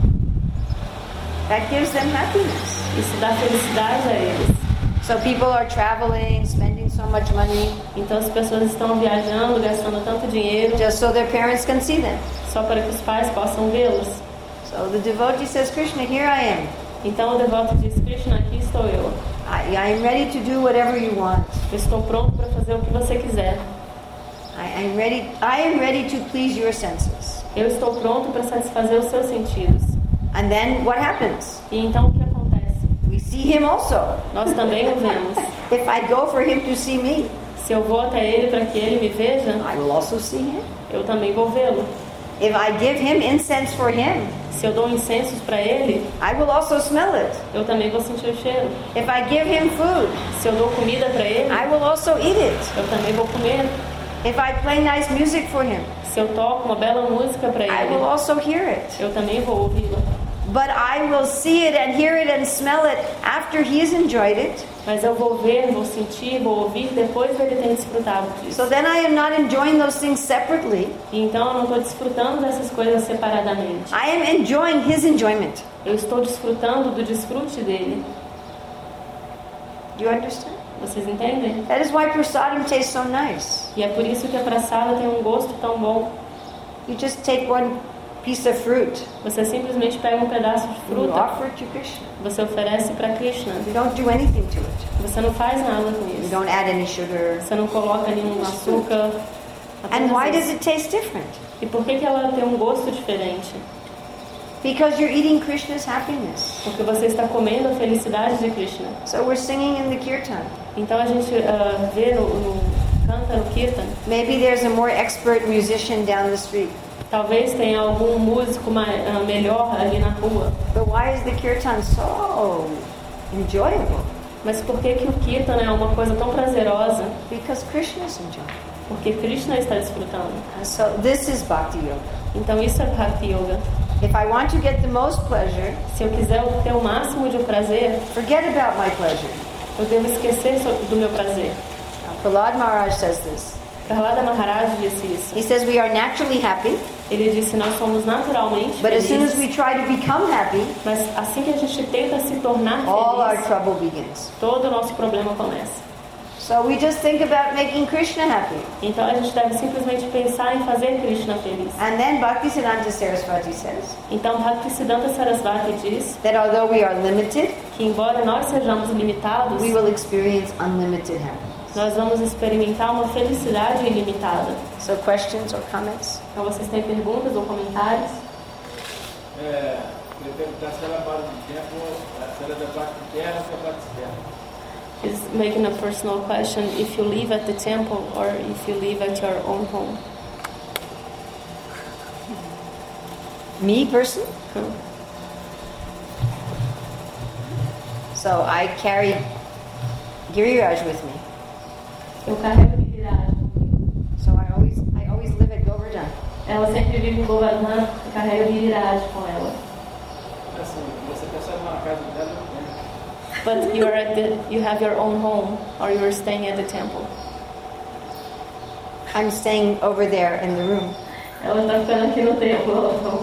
That gives them happiness. Isso dá felicidade a eles. So people are traveling, spending so much money, Então as pessoas estão viajando, gastando tanto dinheiro just so their parents can see them. só para que os pais possam vê-los. So the devotee says, Krishna, here I am. Então o devoto diz, Krishna, aqui estou eu. I, I am ready to do whatever you want. Eu estou pronto para fazer o que você quiser. I am ready. I am ready to please your senses. Eu estou pronto para satisfazer os seus sentidos. And then what happens? E então o que acontece? We see him also. Nós também o vemos. If I go for him to see me, Se eu vou até ele para que ele me veja, I will also see him. eu também vou vê-lo. If I give him incense for him, Se eu dou incensos para ele, I will also smell it. eu também vou sentir o cheiro. If I give him food, Se eu dou comida para ele, I will also eat it. eu também vou comer. If I play nice music for him, Se eu toco uma bela música para I will ele, also hear it. eu também vou ouvi-la. But I will see it and hear it and smell it after he's enjoyed it. Mas eu vou ver, vou sentir, vou ouvir depois dele ter desfrutado disso. So then I am not enjoying those things separately. E então eu não estou desfrutando dessas coisas separadamente. I am enjoying his enjoyment. Eu estou desfrutando do desfrute dele. Do you understand? Vocês entendem? That is why prasadam tastes so nice. E é por isso que a praçada tem um gosto tão bom. You just take one piece of fruit. Você simplesmente pega um pedaço de You fruta, offer it to Krishna. você oferece para Krishna. You don't do anything to it. Você não faz nada com You isso. don't add any sugar. Você não coloca nenhum açúcar. And why apenas does it taste different? E por que que ela tem um gosto diferente? Because you're eating Krishna's happiness. Porque você está comendo a felicidade de Krishna. So we're singing in the kirtan. Então a gente uh, vê no, no canta no kirtan. Maybe there's a more expert musician down the street. Talvez tenha algum músico mais, uh, melhor ali na rua. But why is the kirtan so enjoyable? Mas por que que o kirtan é uma coisa tão prazerosa? Because Krishna is enjoying. Porque Krishna está desfrutando. And so this is Bhakti Yoga. Então isso é Bhakti Yoga. If I want to get the most pleasure, Se eu quiser ter o máximo de prazer, forget about my pleasure. eu devo esquecer so- do meu prazer. Now, Prahlad Maharaj says this. Prahlada Maharaj disse isso. He says we are naturally happy, Ele disse, nós somos naturalmente but as soon as felizes, we try to become happy, mas assim que a gente tenta se tornar all our feliz, trouble begins. todo o nosso problema começa. So we just think about making Krishna happy. Então a gente deve simplesmente pensar em fazer Krishna feliz. And then Bhaktisiddhanta Saraswati says Então Bhaktisiddhanta Sarasvati diz that although we are limited, que embora nós sejamos limitados, we will experience unlimited happiness. nós vamos experimentar uma felicidade ilimitada. So questions or comments? Então vocês têm perguntas ou comentários? É, eu perguntar se ela para do tempo, se ela é da parte de terra ou se é da parte externa. Is making a personal question if you live at the temple or if you live at your own home. Me person? Hmm. So I carry Giriraj with me. Eu carrego Giriraj. So I always I always live at Govardhan. Ela sempre vive em Govardhan e carrega Giriraj com ela. Assim, você pensar numa casa dela, né? But you are at the, you have your own home or you are staying at the temple. I'm staying over there in the room. Ela está ficando aqui no templo. Então.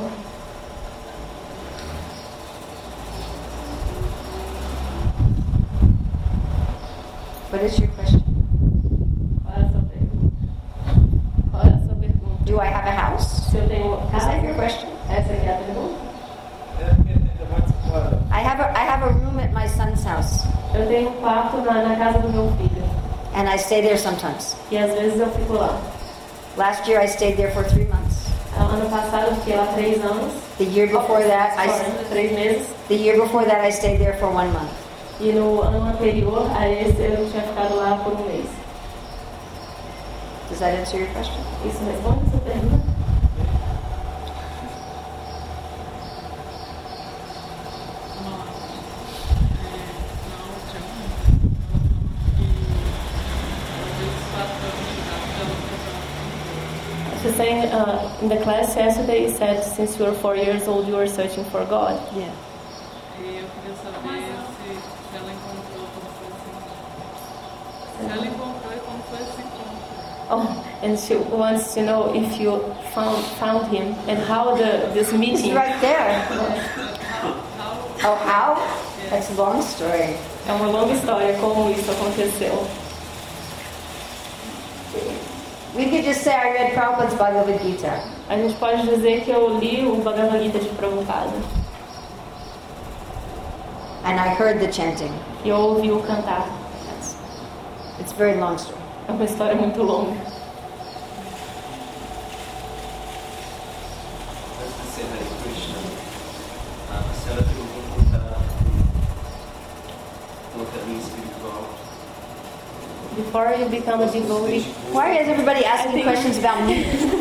What is your question? Qual é a sua pergunta? Qual é a sua pergunta? Do I have a house? Se eu tenho Is casa? that your question? Essa é a pergunta? É, ainda mais que fora. I have a I have a room at my son's house, Eu tenho um quarto na, na casa do meu filho. and I stay there sometimes. E às vezes eu fico lá. Last year I stayed there for three months. Ano passado eu fiquei lá três anos. The year before that, I Sorry, três meses. the year before that I stayed there for one month. E no ano anterior a esse eu tinha ficado lá por um mês. Does that answer your question? Isso responde a sua pergunta? She's saying uh, in the class yesterday you said since you were four years old you were searching for God. Yeah. E eu queria saber se, se ela encontrou como foi esse encontro. Se ela encontrou e como foi esse encontro. Oh, and she wants to know if you found found him and how the this He's meeting. right there. How, how, Oh, how? That's a long story. É uma longa história como isso aconteceu. We could just say I read Prabhupada's Bhagavad Gita. A gente pode dizer que eu li o Bhagavad Gita de Prabhupada And I heard the chanting. e eu ouvi o cantar. That's, it's a very long story. É uma história muito longa. Antes de ser Hare Krishna, a senhora tem um contato com o caminho espiritual. Before you become a devotee, Why is everybody asking questions about me?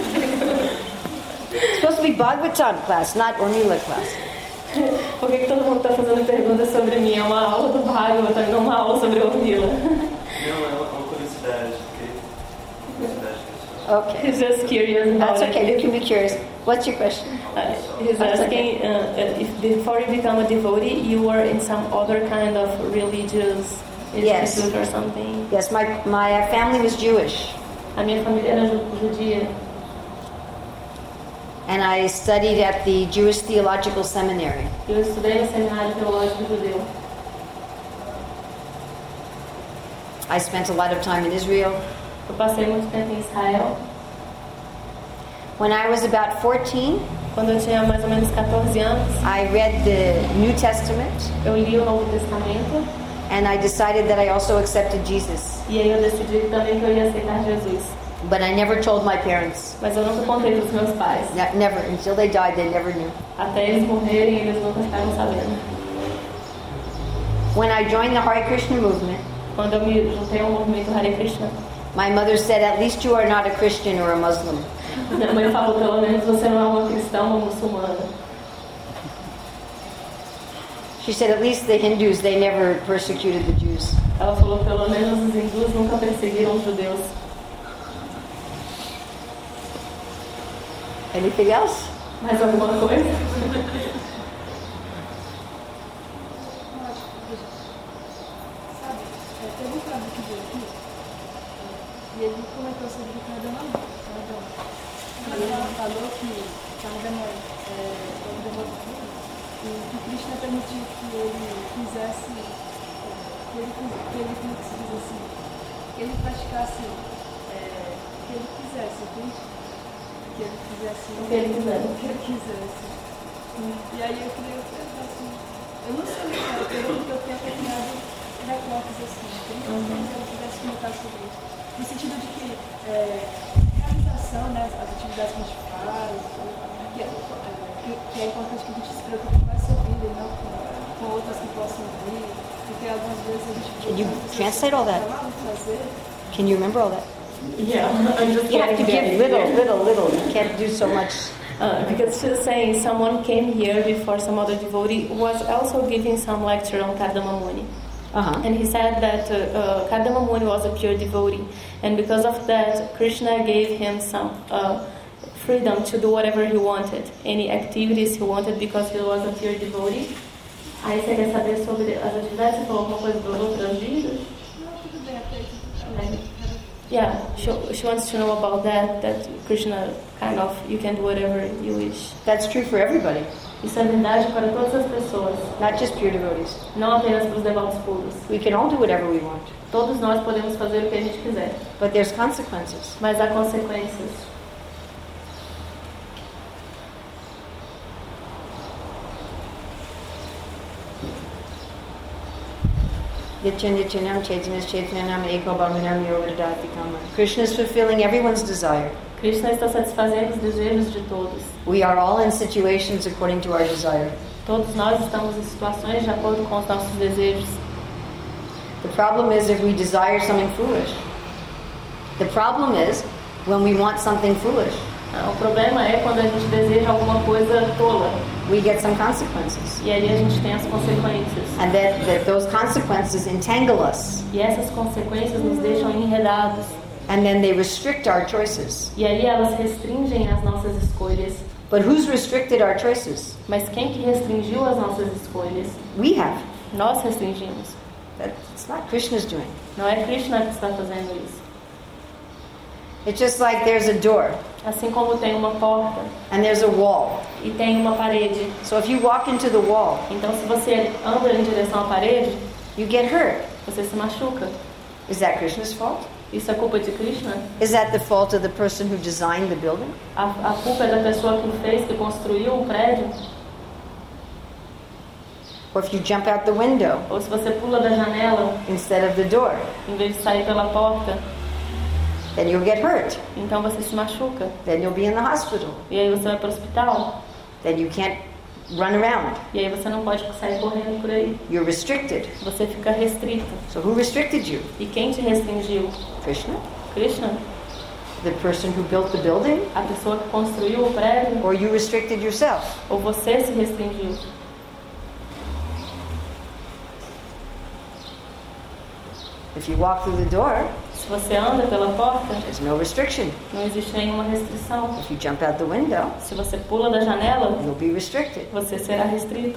It's supposed to be Bhagavatam class, not Ornila class. por que, que todo mundo está fazendo perguntas sobre mim? É uma aula do Bhagavatam, não uma aula sobre Ornila. Não, é uma, uma curiosidade, ok? Curiosidade pessoal. Okay. He's just curious about That's it. okay, you can be curious. What's your question? Uh, he's That's asking uh, if before you become a devotee, you were in some other kind of religious Yes. institute or something. Yes, my, my family was Jewish, A minha família era ju- judia and I studied at the Jewish Theological Seminary. e eu estudei no seminário teológico judeu. I spent a lot of time in Israel. Eu passei muito tempo em Israel. When I was about fourteen, Quando eu tinha mais ou menos catorze anos, I read the New Testament, eu li o Novo Testamento and I decided that I also accepted Jesus. e aí eu decidi também que eu ia aceitar Jesus. But I never told my parents. Mas eu nunca contei para os meus pais. Ne- never. Until they died, they never knew. Até eles morrerem, eles nunca ficaram sabendo. When I joined the Hare Krishna movement, Quando eu me juntei ao movimento Hare Krishna, my mother said, at least you are not a Christian or a Muslim. minha mãe falou, pelo menos você não é uma cristã ou uma muçulmana. She said, at least the Hindus, they never persecuted the Jews. Ela falou, pelo menos os hindus nunca perseguiram os judeus. Anything else? Mais alguma coisa? Sabe, é, teve um cara que veio aqui e ele comentou sobre o cardenal. E ele falou que o cardenal é o demônio e que Krishna permitiu que ele fizesse, que ele, que ele, como que se diz assim, que ele praticasse, é, que ele quisesse, entende? Que ele fizesse O que ele quiser. o que ele quisesse. E aí eu queria perguntar assim, eu não sei, cara, pelo que eu tenho acompanhado recortes assim, entende? Uhum. Se eu pudesse comentar sobre isso. No sentido de que é, a realização, né, as atividades que a gente faz, que é, que, que é importante que a gente se preocupe com essa vida e não com, com outras que possam vir, porque algumas vezes a gente... Can you translate all that? Fazer, Can you remember all that? Yeah, I'm just You have to getting give the little, idea. little, little. You can't do so much. Uh, because she was saying someone came here before, some other devotee was also giving some lecture on Kardama Muni. Uh-huh. And he said that uh, uh, Kardama Muni was a pure devotee. And because of that, Krishna gave him some uh, freedom to do whatever he wanted, any activities he wanted, because he was a pure devotee. Aí você quer saber sobre as atividades? Você falou alguma coisa das outras vidas? não, tudo bem, até aí. Yeah, she, she wants to know about that, that Krishna kind of, you can do whatever you wish. That's true for everybody, Isso é verdade para todas as pessoas, not just pure devotees. não apenas para os devotos puros. We can all do whatever we want, Todos nós podemos fazer o que a gente quiser, but there's consequences. mas há consequências. Nitya Nityanam Chaitanya Chaitanyanam Eko Bhavanam Yogadadati Kama. Krishna is fulfilling everyone's desire. Krishna está satisfazendo os desejos de todos. We are all in situations according to our desire. Todos nós estamos em situações de acordo com os nossos desejos. The problem is if we desire something foolish. The problem is when we want something foolish, O problema é quando a gente deseja alguma coisa tola, we get some consequences. e aí a gente tem as consequências. And that, that those consequences entangle us. E essas consequências nos deixam enredados. And then they restrict our choices. E aí elas restringem as nossas escolhas. But who's restricted our choices? Mas quem que restringiu as nossas escolhas? We have. Nós restringimos. That, it's not Krishna's doing. Não é Krishna que está fazendo isso. It's just like there's a door Assim como tem uma porta and there's a wall. e tem uma parede. So if you walk into the wall, Então se você anda em direção à parede, you get hurt. você se machuca. Is that Krishna's fault? Isso é culpa de Krishna? Is that the fault of the person who designed the building? A, a culpa é da pessoa que fez, que construiu o prédio? Or if you jump out the window Ou se você pula da janela instead of the door, em vez de sair pela porta, then you'll get hurt. então você se machuca. Then you'll be in the hospital. E aí você vai para o hospital. Then you can't run around. E aí você não pode sair correndo por aí. You're restricted. Você fica restrito. So who restricted you? E quem te restringiu? Krishna? Krishna? The person who built the building? A pessoa que construiu o prédio? Or you restricted yourself? Ou você se restringiu? If you walk through the door, Se você anda pela porta, there's no restriction. não existe nenhuma restrição. If you jump out the window, Se você pula da janela, you'll be restricted. você será restrito.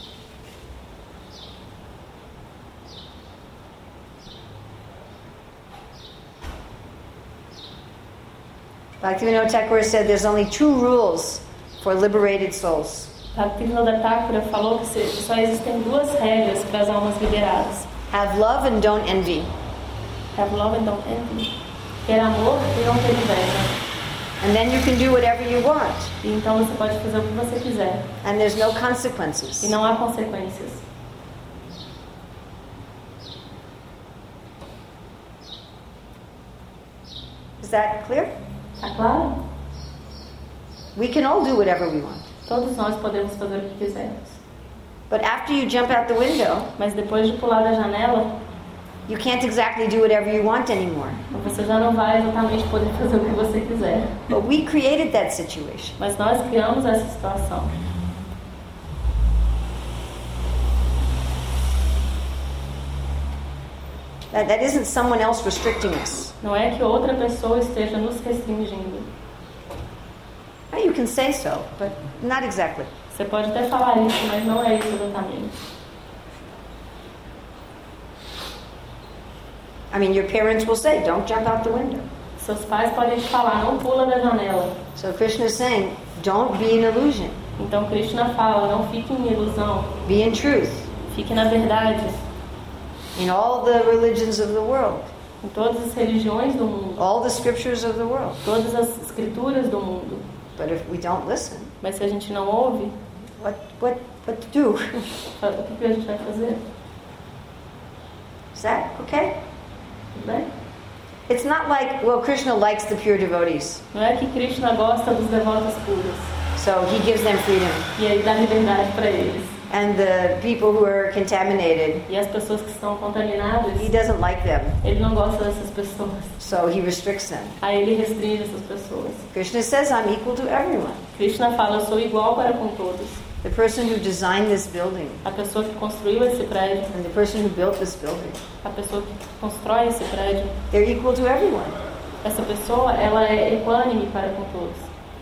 Bhaktivinoda Thakur said there's only two rules for liberated souls. Bhaktivinoda Thakura falou que se- só existem duas regras para as almas liberadas. Have love and don't envy. Have love and don't envy. Ter amor e não ter inveja. And then you can do whatever you want. E então você pode fazer o que você quiser. And there's no consequences. E não há consequências. Is that clear? Tá claro? We can all do whatever we want. Todos nós podemos fazer o que quisermos. But after you jump out the window, Mas depois de pular da janela, you can't exactly do whatever you want anymore. você já não vai exatamente poder fazer o que você quiser. But we created that situation. Mas nós criamos essa situação. That, that isn't someone else restricting us. Não é que outra pessoa esteja nos restringindo. Now, you can say so, but not exactly. Você pode até falar isso, mas não é isso exatamente. I mean, your parents will say, don't jump out the window. Seus pais podem te falar, não pula da janela. So Krishna is saying, don't be in illusion. Então Krishna fala, não fique em ilusão, Be in truth. fique na verdade. In all the religions of the world, Em todas as religiões do mundo, all the scriptures of the world. todas as escrituras do mundo. But if we don't listen, Mas se a gente não ouve, what what what to do? o que que a gente vai fazer? Is that okay? Tudo bem? It's not like, well, Krishna likes the pure devotees, Não é que Krishna gosta dos devotos puros. so he gives them freedom. E aí dá liberdade para eles. And the people who are contaminated, E as pessoas que estão contaminadas, he doesn't like them, ele não gosta dessas pessoas. so he restricts them. Aí ele restringe essas pessoas. Krishna says, I'm equal to everyone. Krishna fala, eu sou igual para com todos. The person who designed this building A pessoa que construiu esse prédio, and the person who built this building, a pessoa que constrói esse prédio, they're equal to everyone. essa pessoa, ela é equânime para com todos.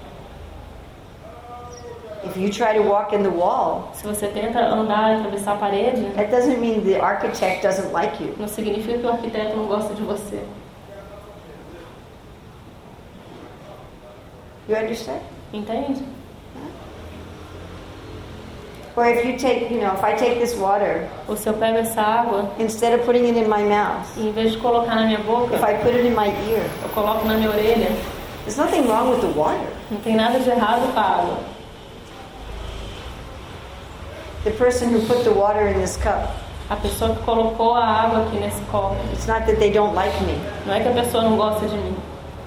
If you try to walk in the wall, Se você tenta andar e atravessar a parede, that doesn't mean the architect doesn't like you. não significa que o arquiteto não gosta de você. You understand? Entende? Or if you take, you know, if I take this water, Ou se eu pego essa água instead of putting it in my mouth, e em vez de colocar na minha boca, if I put it in my ear, eu coloco na minha orelha, there's nothing wrong with the water. não tem nada de errado com a água. The person who put the water in this cup, A pessoa que colocou a água aqui nesse copo, it's not that they don't like me. não é que a pessoa não gosta de mim.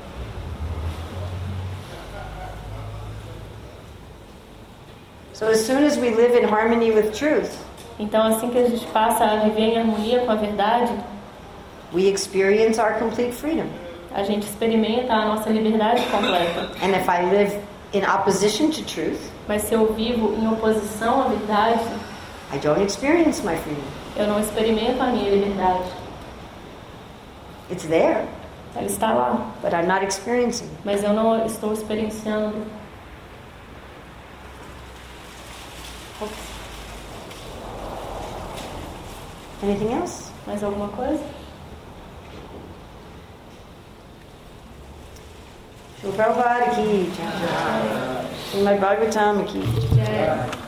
So as soon as we live in harmony with truth, Então, assim que a gente passa a viver em harmonia com a verdade, we experience our complete freedom. a gente experimenta a nossa liberdade completa. And if I live in opposition to truth, Mas se eu vivo em oposição à verdade, I don't experience my freedom. eu não experimento a minha liberdade. It's there, Ela está lá, but I'm not experiencing it. mas eu não estou experienciando. Anything else? Mais alguma coisa? Shri Prabhupada ki jai. Srimad Bhagavatam ki jai.